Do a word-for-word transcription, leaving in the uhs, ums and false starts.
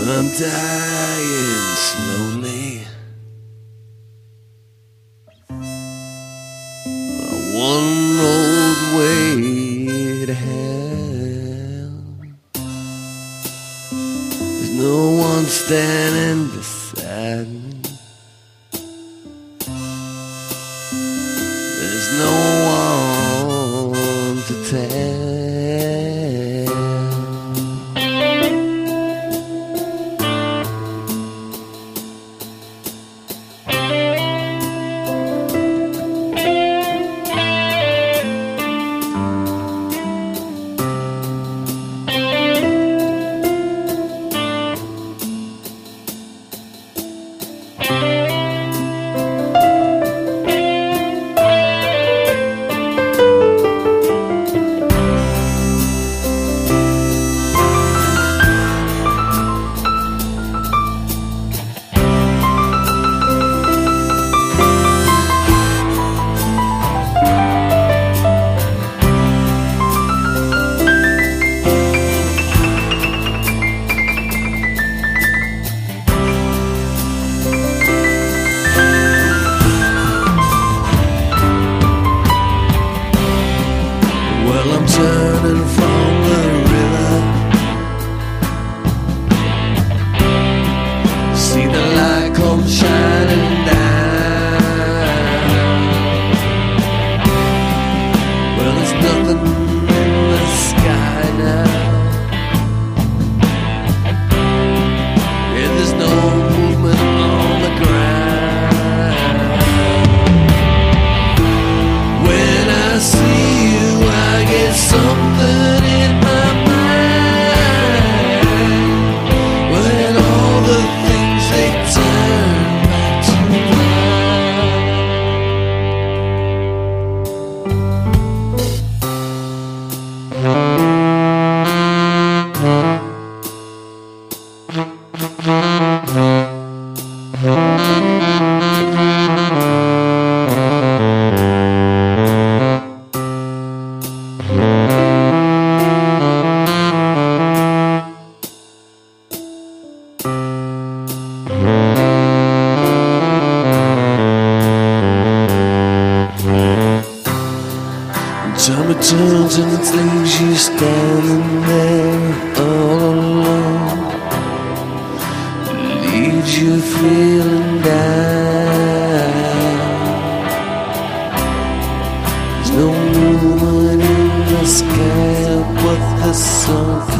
I'm dying slowly. One road way to hell. There's no one standing beside me. There's no one to tell. I'm turning from the river. See the light come shining down. Well, there's nothing in the sky now. Yeah, there's no movement on the ground. When I see you, I get something in my mind. When all the things they turn back to time it turns and it leaves you standing there all alone. Leaves you feeling down. There's no movement in the sky, but there's something